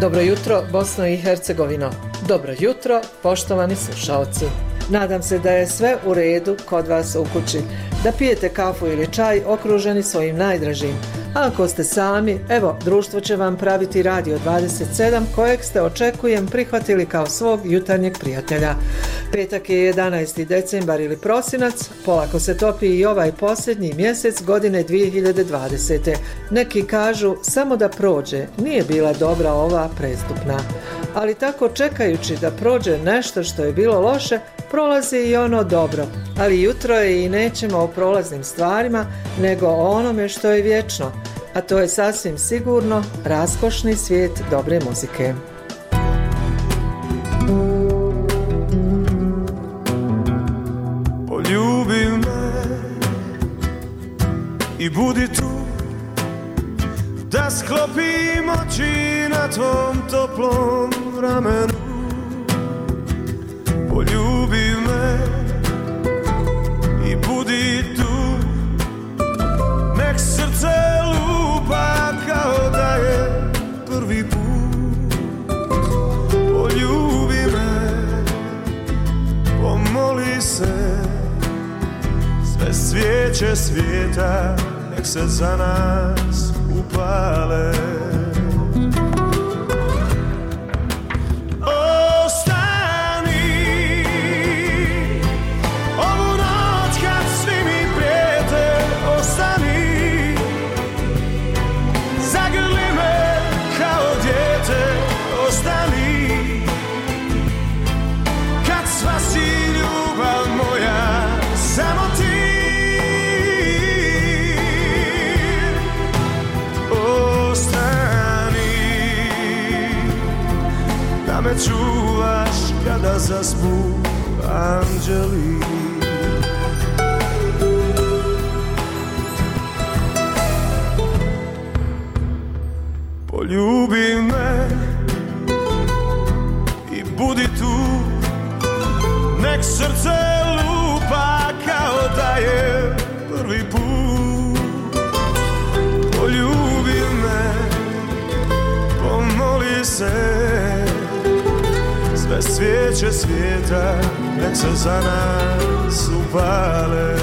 Dobro jutro, Bosno i Hercegovino. Dobro jutro, poštovani slušaoci. Nadam se da je sve u redu kod vas u kući, da pijete kafu ili čaj okruženi svojim najdražim. A ako ste sami, evo, društvo će vam praviti Radio 27, kojeg ste, očekujem, prihvatili kao svog jutarnjeg prijatelja. Petak je 11. decembar ili prosinac, polako se topi i ovaj posljednji mjesec godine 2020. Neki kažu samo da prođe, nije bila dobra ova prestupna. Ali tako čekajući da prođe nešto što je bilo loše, prolazi i ono dobro. Ali jutro je i nećemo o prolaznim stvarima, nego o onome što je vječno. A to je sasvim sigurno raskošni svijet dobre muzike. Poljubi me i budi tu, da sklopim oči na tvom toplom ramenu. Poljubi me i budi tu, nek srce lupa kao da je prvi put. Poljubi me, pomoli se, sve svijeće svijeta nek se za nas upale. Čuvaš kada zaspu anđeli. Poljubi me i budi tu, nek srce lupa kao da je prvi put. Poljubi me, pomoli se, sve svijeće svijeta nek se za nas upale.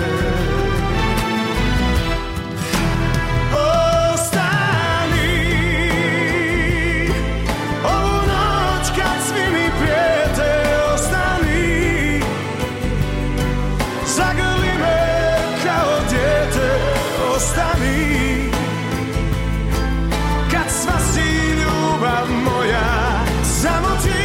Ostani ovu noć kad svi mi prijete. Ostani, zagrli me kao dijete. Ostani, kad sva si ljubav moja, samo ti.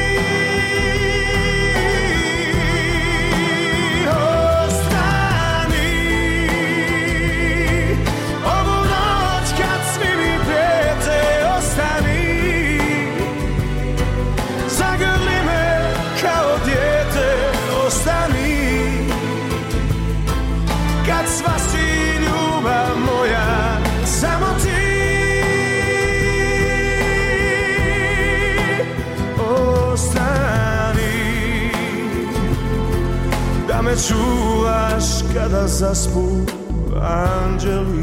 Me čuvaš kada zaspu anđeli.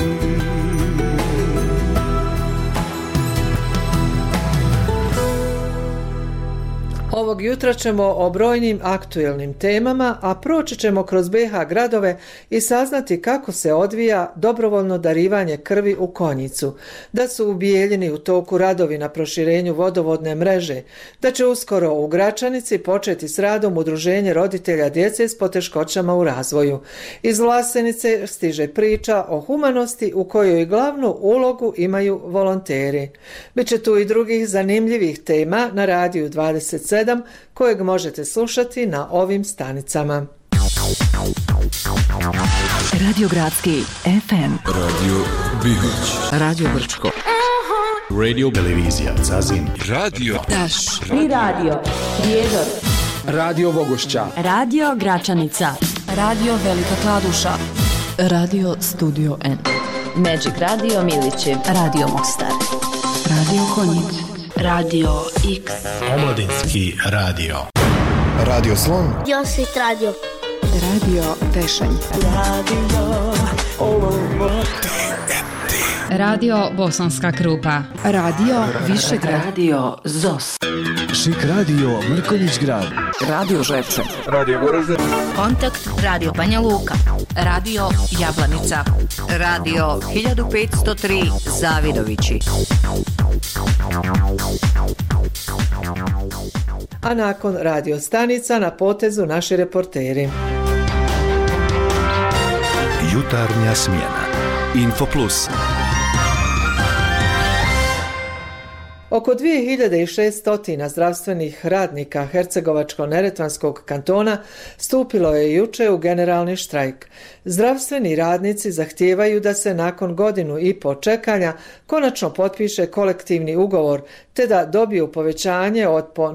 Ovog jutra ćemo o brojnim aktuelnim temama, a proći ćemo kroz BiH gradove i saznati kako se odvija dobrovoljno darivanje krvi u Konjicu, da su u Bijeljini u toku radovi na proširenju vodovodne mreže, da će uskoro u Gračanici početi s radom udruženje roditelja djece s poteškoćama u razvoju. Iz Vlasenice stiže priča o humanosti u kojoj glavnu ulogu imaju volonteri. Biće tu i drugih zanimljivih tema na Radiju 27, kojeg možete slušati na ovim stanicama. Radio Gradski FM, Radio Bihać, Radio Brčko, Radio Televizija Zazin, Radio Taš i Radio Prijedor, Radio Vogošća, Radio Gračanica, Radio Velika Kladuša, Radio Studio N, Magic Radio Milići, Radio Mostar, Radio Konjic, Radio X, Omladinski radio, Radio Slon, Josit Radio, Radio Tešanj, Radio Olovo, Radio Bosanska Krupa. Radio Višegrad. Radio ZOS. Šik radio Mrkonjić Grad. Radio Žepče. Radio Goražde. Kontakt Radio Banja Luka. Radio Jablanica. Radio 1503 Zavidovići. A nakon radio stanica na potezu naši reporteri. Jutarnja smjena. Info Plus. Oko 2600 zdravstvenih radnika Hercegovačko-neretvanskog kantona stupilo je juče u generalni štrajk. Zdravstveni radnici zahtijevaju da se nakon godinu i po čekanja konačno potpiše kolektivni ugovor te da dobiju povećanje od po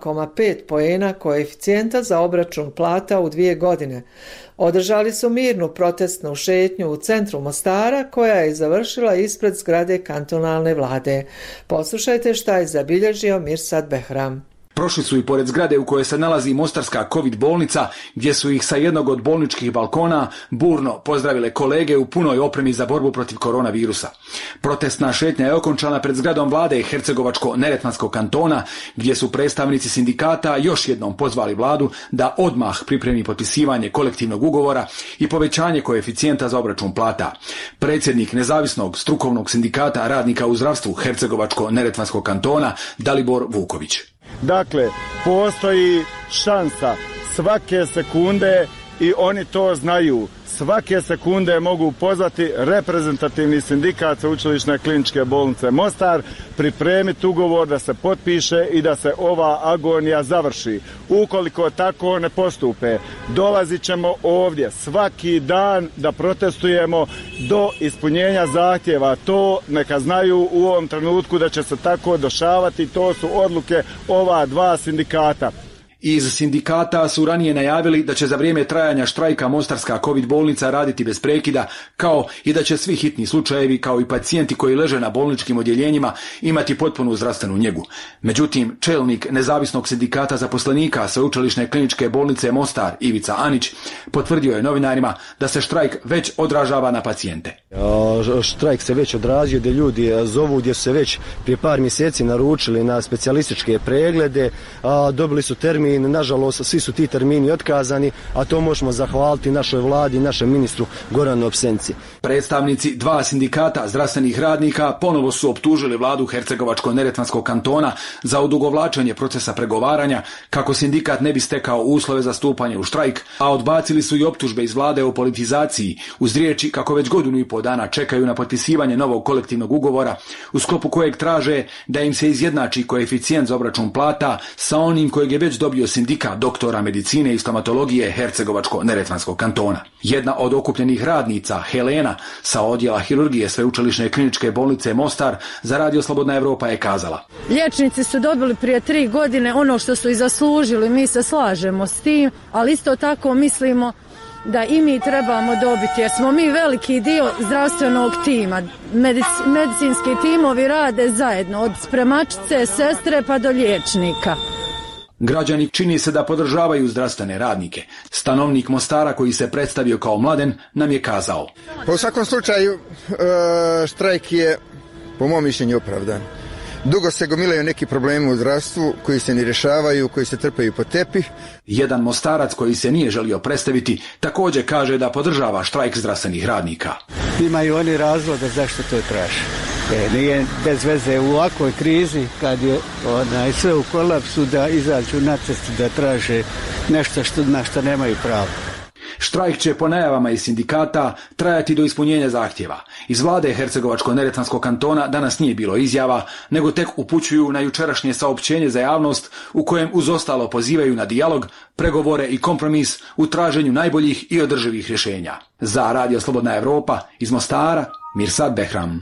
0,5 poena koeficijenta za obračun plata u 2 godine. Održali su mirnu protestnu šetnju u centru Mostara koja je završila ispred zgrade kantonalne vlade. Poslušajte šta je zabilježio Mirsad Behram. Prošli su i pored zgrade u kojoj se nalazi mostarska COVID bolnica, gdje su ih sa jednog od bolničkih balkona burno pozdravile kolege u punoj opremi za borbu protiv koronavirusa. Protestna šetnja je okončana pred zgradom vlade Hercegovačko-neretvanskog kantona, gdje su predstavnici sindikata još jednom pozvali vladu da odmah pripremi potpisivanje kolektivnog ugovora i povećanje koeficijenta za obračun plata. Predsjednik nezavisnog strukovnog sindikata radnika u zdravstvu Hercegovačko-neretvanskog kantona Dalibor Vuković. Dakle, postoji šansa svake sekunde i oni to znaju. Svake sekunde mogu pozvati reprezentativni sindikat Sveučilišne kliničke bolnice Mostar, pripremiti ugovor da se potpiše i da se ova agonija završi. Ukoliko tako ne postupe, dolazit ćemo ovdje svaki dan da protestujemo do ispunjenja zahtjeva. To neka znaju u ovom trenutku da će se tako dešavati. To su odluke ova dva sindikata. Iz sindikata su ranije najavili da će za vrijeme trajanja štrajka mostarska COVID bolnica raditi bez prekida, kao i da će svi hitni slučajevi, kao i pacijenti koji leže na bolničkim odjeljenjima, imati potpunu zdravstvenu njegu. Međutim, čelnik nezavisnog sindikata zaposlenika Sveučilišne kliničke bolnice Mostar, Ivica Anić, potvrdio je novinarima da se štrajk već odražava na pacijente. Štrajk se već odrazio, gdje ljudi zovu, gdje su se već prije par mjeseci naručili na specijalističke preglede, dobili su termin. Nažalost, svi su ti termini otkazani, a to možemo zahvaliti našoj vladi i našem ministru Goranu Opsenci. Predstavnici dva sindikata zdravstvenih radnika ponovo su optužili vladu Hercegovačko-neretvanskog kantona za odugovlačenje procesa pregovaranja kako sindikat ne bi stekao uslove za stupanje u štrajk, a odbacili su i optužbe iz vlade o politizaciji uz riječi kako već godinu i pol dana čekaju na potpisivanje novog kolektivnog ugovora u sklopu kojeg traže da im se izjednači koeficijent za obračun plata sa onim kojeg je već dobio sindikat doktora medicine i stomatologije Hercegovačko-neretvanskog kantona. Jedna od okupljenih radnica, Helena, sa odjela hirurgije Sveučilišne kliničke bolnice Mostar za Radio Slobodna Evropa je kazala: Liječnici su dobili prije 3 godine ono što su i zaslužili, mi se slažemo s tim, ali isto tako mislimo da i mi trebamo dobiti, jer smo mi veliki dio zdravstvenog tima. Medicinski timovi rade zajedno, od spremačice, sestre pa do liječnika. Građani čini se da podržavaju zdravstvene radnike. Stanovnik Mostara koji se predstavio kao Mladen nam je kazao: U svakom slučaju štrajk je po mom mišljenju opravdan. Dugo se gomilaju neki problemi u zdravstvu koji se ne rješavaju, koji se trpaju pod tepih. Jedan Mostarac koji se nije želio predstaviti također kaže da podržava štrajk zdravstvenih radnika. Imaju oni razloga zašto to traže. Nije bez veze u ovakvoj krizi kad je sve u kolapsu da izađu na cestu da traže nešto na što nemaju pravo. Štrajk će po najavama iz sindikata trajati do ispunjenja zahtjeva. Iz vlade Hercegovačko-neretvanskog kantona danas nije bilo izjava, nego tek upućuju na jučerašnje saopćenje za javnost u kojem uz ostalo pozivaju na dijalog, pregovore i kompromis u traženju najboljih i održivih rješenja. Za Radio Slobodna Evropa iz Mostara, Mirsad Behram.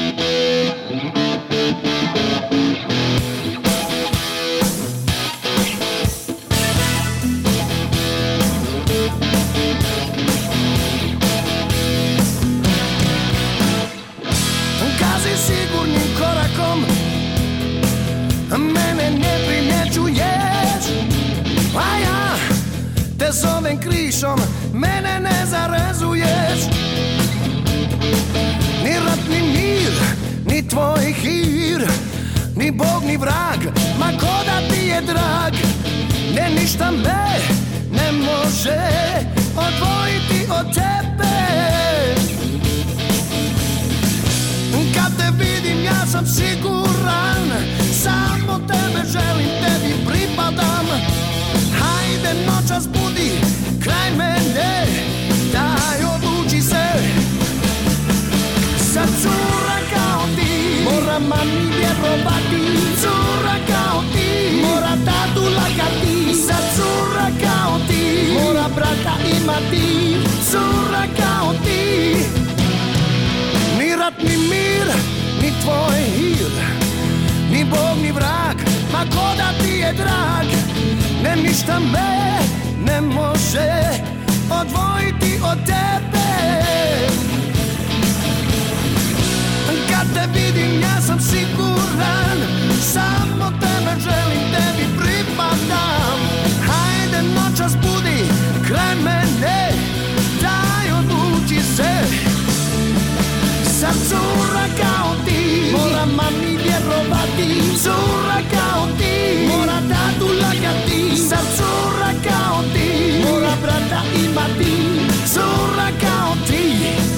Mene ne primjećuješ, a ja te zovem krišom, mene ne zarezuješ. Ni rat ni mir ni tvoj hir, ni Bog, ni vrag, ma ko da ti je drag. Ne, ništa me ne može odvojiti od tebe. Kad te vidim ja sam siguran, samo tebe želim, tebi pripadam. Hajde noćas budi kraj mene, daj odluči se. Sad cura kao ti, mora mami vjerovati. Cura kao ti, mora tatu lagati. Sad cura kao ti, mora brata imati. Cura kao ti, ni rat ni mir, ni tvoj hir, ni Bog ni vrag, ma ko da ti je drag. Ne, ništa me ne može odvojiti od tebe. Kad te vidim ja sam siguran, samo tebe želim, tebi pripadam. Hajde noćas budi kraj mene, daj odluči se. Sad cura kao ti, mora mami vjerovati. Cura kao ti, mora tatu lagati. Sad cura kao ti, mora brata imati. Cura kao ti.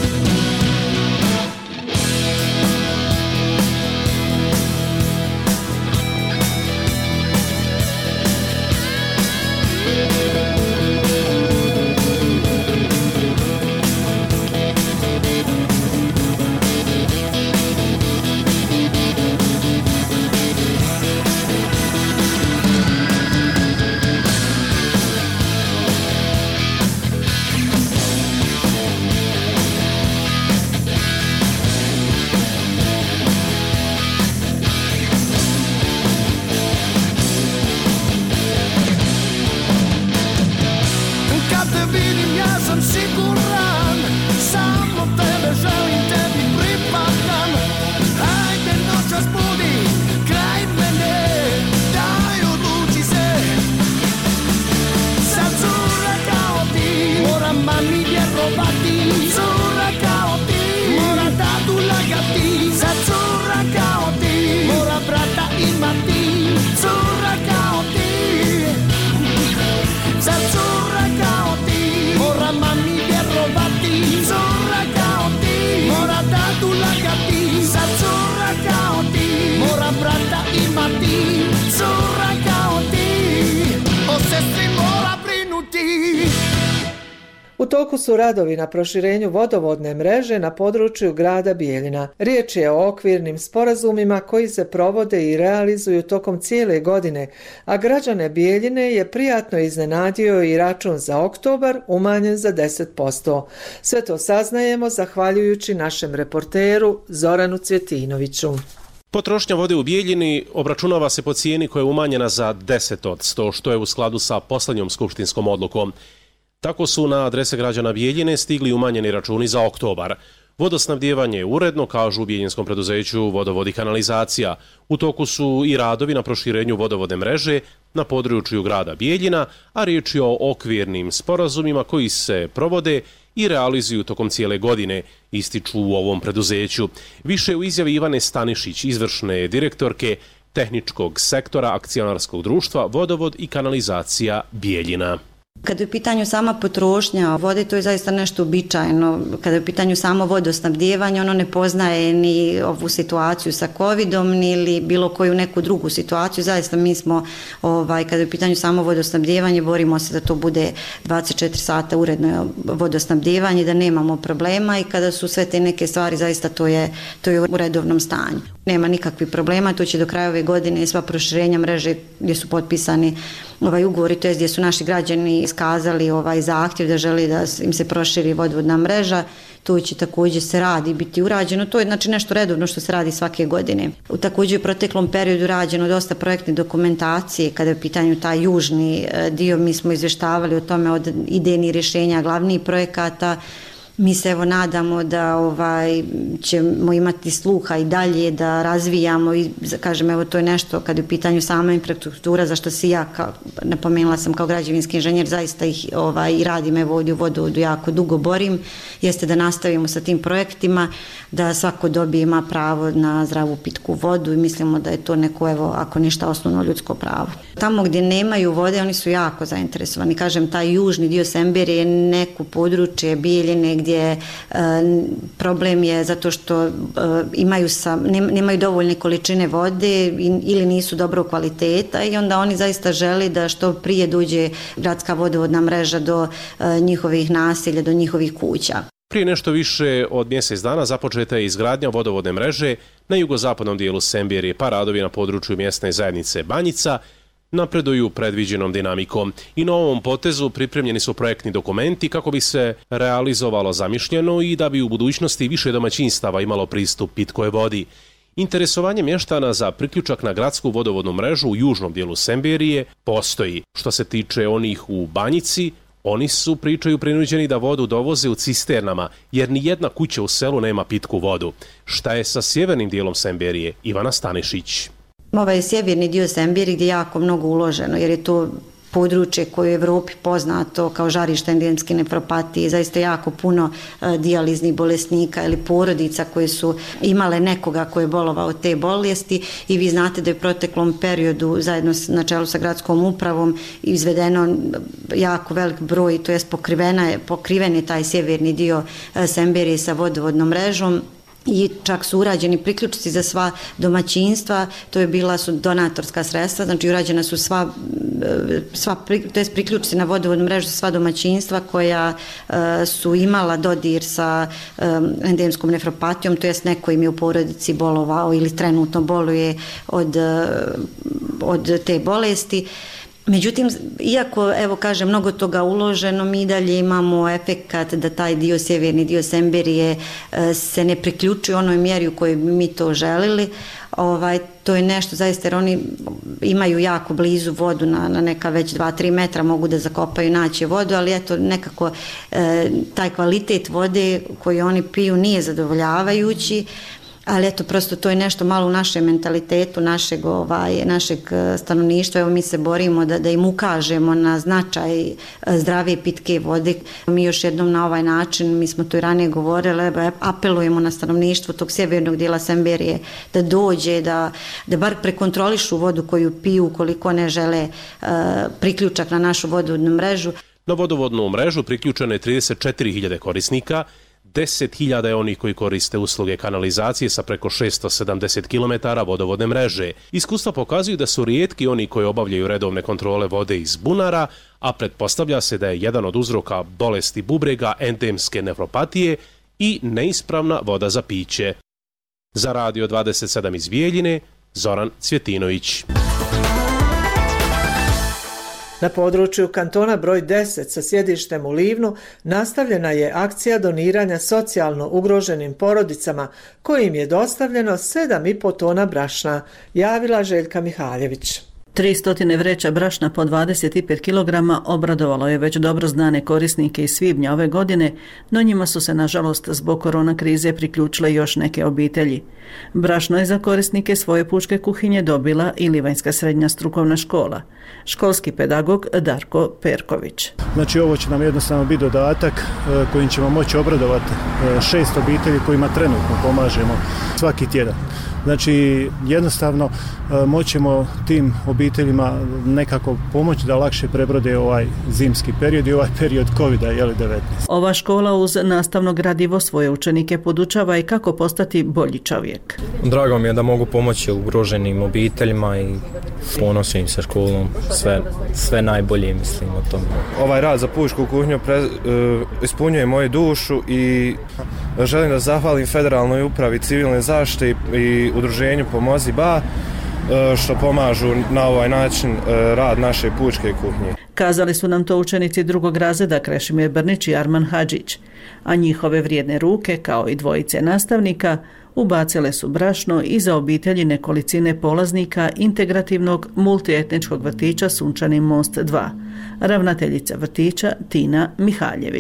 U toku su radovi na proširenju vodovodne mreže na području grada Bijeljina. Riječ je o okvirnim sporazumima koji se provode i realizuju tokom cijele godine, a građane Bijeljine je prijatno iznenadio i račun za oktobar umanjen za 10%. Sve to saznajemo zahvaljujući našem reporteru Zoranu Cvjetinoviću. Potrošnja vode u Bijeljini obračunava se po cijeni koja je umanjena za 10%, što je u skladu sa posljednjom skupštinskom odlukom. Tako su na adrese građana Bijeljine stigli umanjeni računi za oktobar. Vodosnabdijevanje je uredno, kažu u bijeljinskom preduzeću Vodovod i kanalizacija. U toku su i radovi na proširenju vodovodne mreže na području grada Bijeljina, a riječ je o okvirnim sporazumima koji se provode i realizuju tokom cijele godine, ističu u ovom preduzeću. Više u izjavi Ivane Stanišić, izvršne direktorke tehničkog sektora akcionarskog društva Vodovod i kanalizacija Bijeljina. Kada je u pitanju sama potrošnja vode, to je zaista nešto uobičajeno. Kada je u pitanju samo vodosnabdijevanje, ono ne poznaje ni ovu situaciju sa covidom ili bilo koju neku drugu situaciju. Zaista mi smo, kada je u pitanju samo vodosnabdijevanje, borimo se da to bude 24 sata uredno vodosnabdijevanje, da nemamo problema i kada su sve te neke stvari, zaista to je u redovnom stanju. Nema nikakvih problema, to će do kraja ove godine sva proširenja mreže gdje su potpisani ugovori, to je gdje su naši građani iskazali zahtjev da želi da im se proširi vodovodna mreža, to će također se radi biti urađeno. To je znači nešto redovno što se radi svake godine. Također u proteklom periodu rađeno dosta projektne dokumentacije kada je u pitanju taj južni dio, mi smo izvještavali o tome od idejnih rješenja, glavnih projekata. Mi se evo nadamo da ćemo imati sluha i dalje da razvijamo i kažem evo to je nešto kad je u pitanju sama infrastruktura za što se ja napomenula sam kao građevinski inženjer zaista i radim evo ovdje u vodovodu jako dugo borim, jeste da nastavimo sa tim projektima, da svako dobije ima pravo na zdravu pitku vodu i mislimo da je to neko evo ako ništa osnovno ljudsko pravo. Tamo gdje nemaju vode oni su jako zainteresovani, kažem taj južni dio Semberije je neko područje Bijeljine gdje problem je zato što nemaju dovoljne količine vode ili nisu dobro kvaliteta i onda oni zaista žele da što prije dođe gradska vodovodna mreža do njihovih naselja, do njihovih kuća. Prije nešto više od mjesec dana započeta je izgradnja vodovodne mreže na jugozapadnom dijelu Semberije, pa radovi na području mjesne zajednice Banjica napreduju predviđenom dinamikom i na ovom potezu pripremljeni su projektni dokumenti kako bi se realizovalo zamišljeno i da bi u budućnosti više domaćinstava imalo pristup pitkoj vodi. Interesovanje mještana za priključak na gradsku vodovodnu mrežu u južnom dijelu Semberije postoji. Što se tiče onih u Banjici, oni su, pričaju, prinuđeni da vodu dovoze u cisternama, jer ni jedna kuća u selu nema pitku vodu. Šta je sa sjevernim dijelom Semberije? Ivana Stanišić. Ovaj je sjeverni dio Semberije gdje je jako mnogo uloženo, jer je to područje koje je u Evropi poznato kao žarište endemske nefropatije, zaista jako puno dijaliznih bolesnika ili porodica koje su imale nekoga koji je bolovao od te bolesti i vi znate da je u proteklom periodu zajedno na čelu sa gradskom upravom izvedeno jako velik broj, to jest pokriven je taj sjeverni dio Semberije sa vodovodnom mrežom. I čak su urađeni priključci za sva domaćinstva, to je bila su donatorska sredstva, znači urađena su priključci na vodovodnu mrežu za sva domaćinstva koja su imala dodir sa endemskom nefropatijom, to jest neko im je u porodici bolovao ili trenutno boluje od te bolesti. Međutim, iako, evo kažem, mnogo toga uloženo, mi dalje imamo efekat da taj dio, sjeverni dio Semberije se ne priključuje u onoj mjeri u kojoj bi mi to želili. To je nešto zaista jer oni imaju jako blizu vodu na neka već 2-3 metra mogu da zakopaju i naći vodu, ali eto nekako taj kvalitet vode koju oni piju nije zadovoljavajući. Ali eto, prosto to je nešto malo u našem mentalitetu, našeg stanovništva. Evo mi se borimo da im ukažemo na značaj zdrave pitke vode. Mi još jednom na ovaj način, mi smo to i ranije govorili, apelujemo na stanovništvo tog sjevernog dijela Semberije da dođe, da bar prekontrolišu vodu koju piju ukoliko ne žele priključak na našu vodovodnu mrežu. Na vodovodnu mrežu priključeno je 34.000 korisnika, 10.000 je onih koji koriste usluge kanalizacije sa preko 670 km vodovodne mreže. Iskustva pokazuju da su rijetki oni koji obavljaju redovne kontrole vode iz bunara, a pretpostavlja se da je jedan od uzroka bolesti bubrega endemske nefropatije i neispravna voda za piće. Za Radio 27 iz Bijeljine, Zoran Cvjetinović. Na području kantona broj 10 sa sjedištem u Livnu nastavljena je akcija doniranja socijalno ugroženim porodicama kojim je dostavljeno 7,5 tona brašna, javila Željka Mihaljević. 300 vreća brašna po 25 kg obradovalo je već dobro znane korisnike iz svibnja ove godine, no njima su se nažalost zbog korona krize priključile još neke obitelji. Brašno je za korisnike svoje pučke kuhinje dobila i Livanjska srednja strukovna škola. Školski pedagog Darko Perković. Znači ovo će nam jednostavno biti dodatak kojim ćemo moći obradovati 6 obitelji kojima trenutno pomažemo svaki tjedan. Znači jednostavno moćemo tim obiteljima nekako pomoći da lakše prebrode ovaj zimski period i ovaj period COVID-19. Ova škola uz nastavno gradivo svoje učenike podučava i kako postati bolji čovjek. Drago mi je da mogu pomoći ugroženim obiteljima i ponosim se školom, sve najbolje mislim o tome. Ovaj rad za pučku kuhinju ispunjuje moju dušu i želim da zahvalim Federalnoj upravi civilne zaštite i udruženju Pomozi Ba što pomažu na ovaj način rad naše pučke kuhinje. Kazali su nam to učenici drugog razreda Krešimir Brnić i Arman Hadžić, a njihove vrijedne ruke, kao i dvojice nastavnika, ubacile su brašno i za obitelji nekolicine polaznika integrativnog multietničkog vrtića Sunčani most 2, ravnateljica vrtića Tina Mihaljević.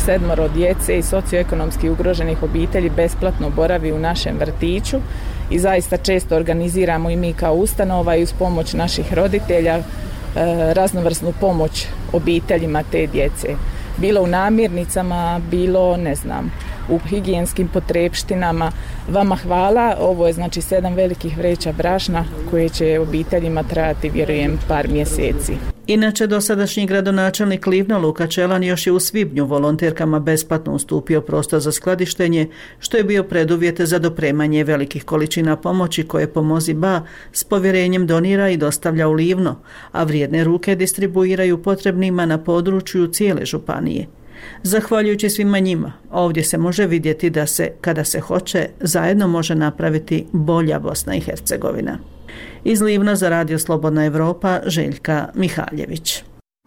7 djece i socioekonomski ugroženih obitelji besplatno boravi u našem vrtiću i zaista često organiziramo i mi kao ustanova i uz pomoć naših roditelja raznovrsnu pomoć obiteljima te djece. Bilo u namirnicama, bilo u higijenskim potrepštinama. Vama hvala, ovo je 7 velikih vreća brašna koje će obiteljima trajati, vjerujem, par mjeseci. Inače, dosadašnji gradonačelnik Livna Luka Čelan još je u svibnju volonterkama besplatno ustupio prostor za skladištenje, što je bio preduvjet za dopremanje velikih količina pomoći koje Pomozi Ba s povjerenjem donira i dostavlja u Livno, a vrijedne ruke distribuiraju potrebnima na području cijele županije. Zahvaljujući svima njima, ovdje se može vidjeti da se, kada se hoće, zajedno može napraviti bolja Bosna i Hercegovina. Iz Livna za Radio Slobodna Evropa, Željka Mihaljević.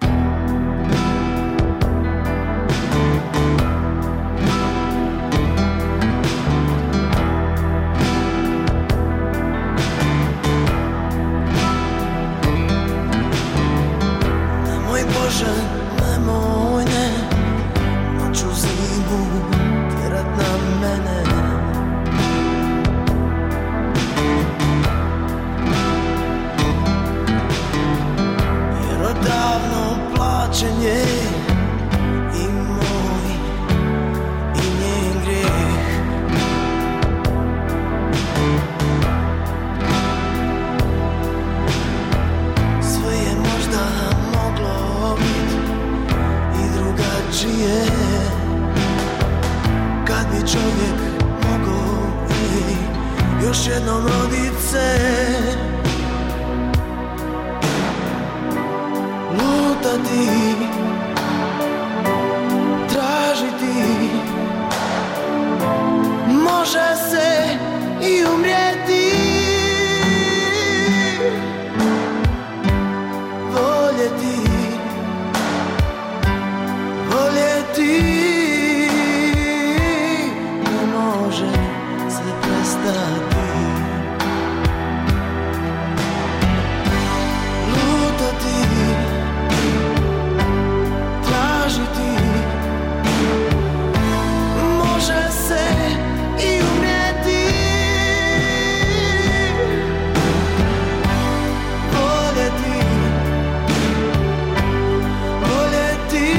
Nemoj Bože, nemoj ne, noću zimu tjerat na mene. Davno plaćen je i moj i njen grijeh. Sve je možda moglo biti i drugačije, kad bi čovjek mogao još jednom rodit se. Lutati, tražiti, može se i umrijeti. Voljeti, voljeti, ne može se prestati. Lutati, može se i umrijeti. Voljeti, voljeti,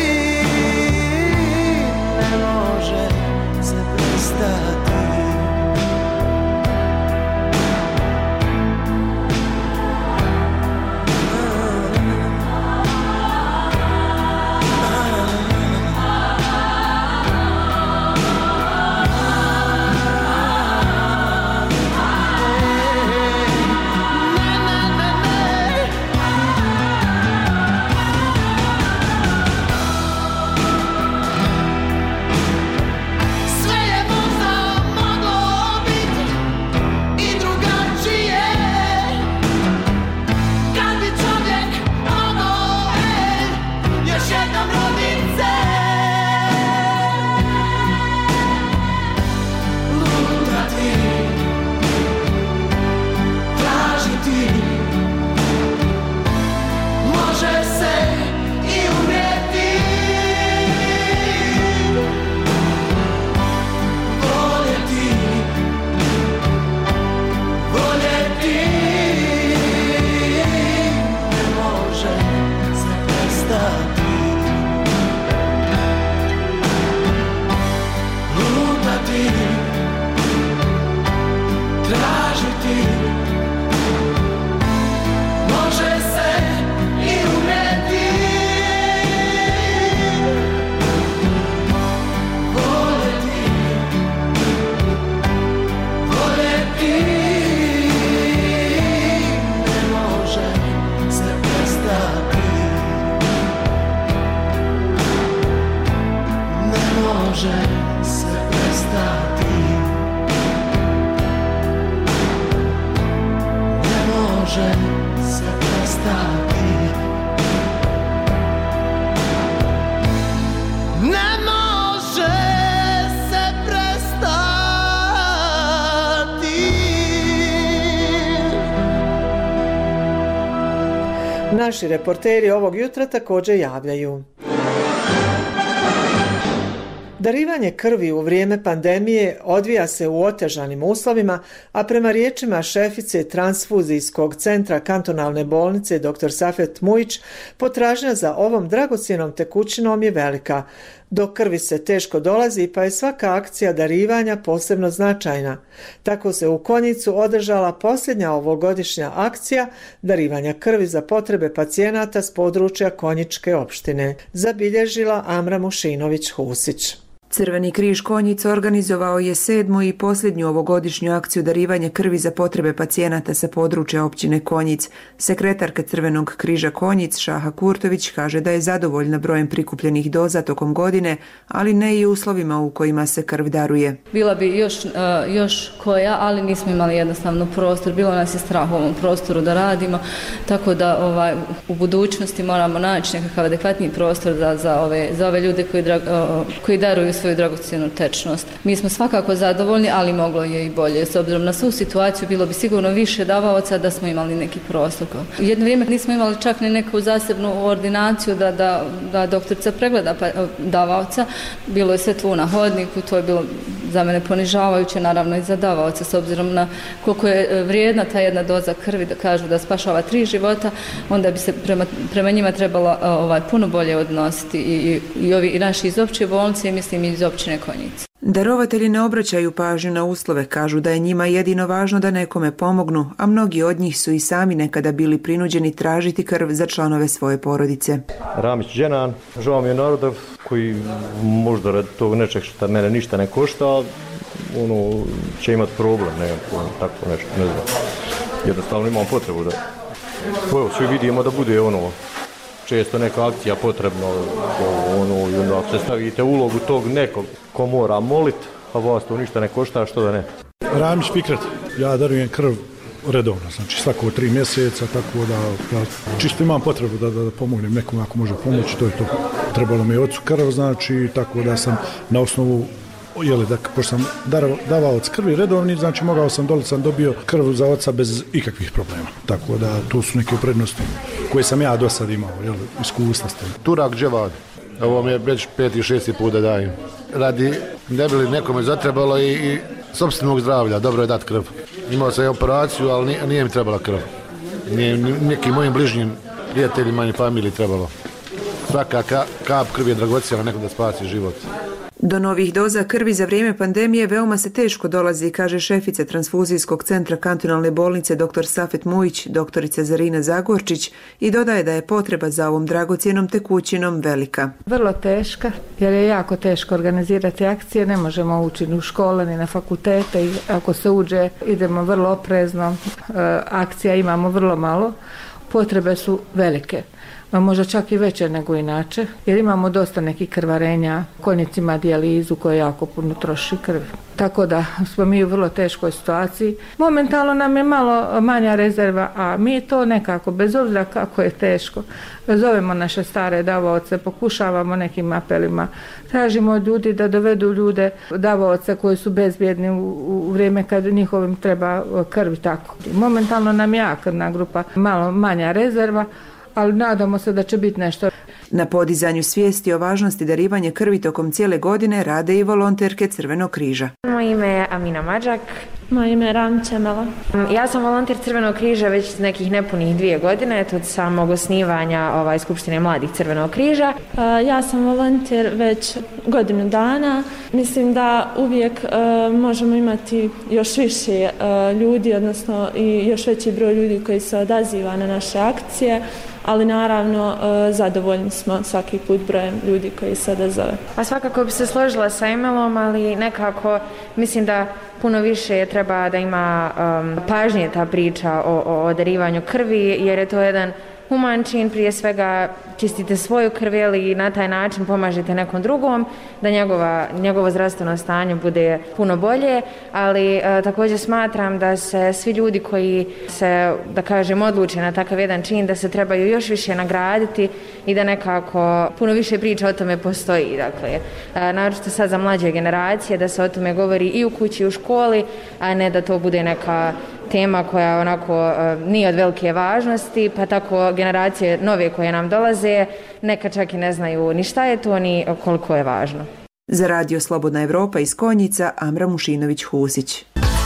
ne može se prestati. Naši reporteri ovog jutra također javljaju. Darivanje krvi u vrijeme pandemije odvija se u otežanim uslovima, a prema riječima šefice transfuzijskog centra kantonalne bolnice dr. Safet Mujić, potražnja za ovom dragocjenom tekućinom je velika. Do krvi se teško dolazi, pa je svaka akcija darivanja posebno značajna. Tako se u Konjicu održala posljednja ovogodišnja akcija darivanja krvi za potrebe pacijenata s područja Konjičke opštine, zabilježila Amra Mušinović-Husić. Crveni križ Konjica organizovao je 7. i posljednju ovogodišnju akciju darivanja krvi za potrebe pacijenata sa područja općine Konjic. Sekretarka Crvenog križa Konjic Šaha Kurtović kaže da je zadovoljna brojem prikupljenih doza tokom godine, ali ne i uslovima u kojima se krv daruje. Bila bi još koja, ali nismo imali jednostavno prostor. Bilo nas je strah u ovom prostoru da radimo, tako da u budućnosti moramo naći nekakav adekvatni prostor za ove ljude koji daruju svoju dragocjenu tečnost. Mi smo svakako zadovoljni, ali moglo je i bolje. S obzirom na svu situaciju bilo bi sigurno više davaoca da smo imali neki prostor. Jedno vrijeme nismo imali čak ni neku zasebnu ordinaciju da doktorica pregleda davaoca. Bilo je sve tu na hodniku, to je bilo za mene ponižavajuće, naravno i za davaoca, s obzirom na koliko je vrijedna ta jedna doza krvi, da kažu da spašava 3 života, onda bi se prema njima trebalo puno bolje odnositi i naši iz opće bolnice i mislim iz općine Konjica. Darovatelji ne obraćaju pažnju na uslove, kažu da je njima jedino važno da nekome pomognu, a mnogi od njih su i sami nekada bili prinuđeni tražiti krv za članove svoje porodice. Ramić Dženan, žao mi je narodov koji možda radi tog nečeg što mene ništa ne košta, će imati problem, tako nešto, ne znam. Jednostavno imam potrebu da svi vidimo da bude često neka akcija potrebna, ako se stavite u ulogu tog nekog ko mora moliti, a vas to ništa ne košta, što da ne. Ramić Fikret, ja darujem krv redovno, znači svako 3 mjeseca, tako da čisto imam potrebu da pomognem nekom ako može pomoći, to je to. Trebalo mi je ocu krv, znači tako da sam na osnovu pošto sam davaoc krvi redovni, znači mogao sam dobio krv za oca bez ikakvih problema. Tako da tu su neke prednosti koje sam ja do sad imao, iskustva s tim. Turak Dževad, ovo mi je već 5. i 6. put da dajem. Radi ne bi li nekome zatrebalo i sopstvenog zdravlja, dobro je dati krv. Imao sam i operaciju, ali nije mi trebala krv. Nije nekim mojim bližnjim prijateljima i familiji trebalo. Svaka kap krvi je dragocjena, neko da spasi život. Do novih doza krvi za vrijeme pandemije veoma se teško dolazi, kaže šefica transfuzijskog centra kantonalne bolnice dr. Safet Mujić, doktorica Zarina Zagorčić, i dodaje da je potreba za ovom dragocjenom tekućinom velika. Vrlo teška, jer je jako teško organizirati akcije, ne možemo ući ni u škole ni na fakultete i ako se uđe idemo vrlo oprezno, akcija imamo vrlo malo, potrebe su velike. Možda čak i veće nego inače, jer imamo dosta nekih krvarenja, Konjic ima dijalizu koja jako puno troši krvi. Tako da smo mi u vrlo teškoj situaciji. Momentalno nam je malo manja rezerva, a mi to nekako, bez obzira kako je teško, zovemo naše stare davaoce, pokušavamo nekim apelima, tražimo od ljudi da dovedu ljude, davaoce koji su bezbjedni u vrijeme kad njihovim treba krvi tako. Momentalno nam je krvna grupa, malo manja rezerva, ali nadamo se da će biti nešto. Na podizanju svijesti o važnosti darivanja krvi tokom cijele godine rade i volonterke Crvenog križa. Moje ime je Amina Mađak. Moje ime je Ramić Emela. Ja sam volonter Crvenog križa već nekih nepunih 2 godine, od samog osnivanja Skupštine mladih Crvenog križa. Ja sam volonter već 1 godinu dana. Mislim da uvijek možemo imati još više ljudi, odnosno i još veći broj ljudi koji se odaziva na naše akcije, ali naravno zadovoljni smo svaki put brojem ljudi koji se odazove. Pa svakako bi se složila sa Emelom, ali nekako mislim da puno više treba da ima pažnje ta priča o darivanju krvi, jer je to jedan human čin, prije svega čistite svoju krv i na taj način pomažete nekom drugom, da njegovo zdravstveno stanje bude puno bolje, ali također smatram da se svi ljudi koji se, da kažem, odluče na takav jedan čin, da se trebaju još više nagraditi i da nekako puno više priča o tome postoji. Dakle, naročito sad za mlađe generacije, da se o tome govori i u kući i u školi, a ne da to bude neka tema koja onako nije od velike važnosti, pa tako generacije nove koje nam dolaze neka čak i ne znaju ni šta je to, ni koliko je važno. Za Radio Slobodna Evropa iz Konjica, Amra Mušinović-Husić.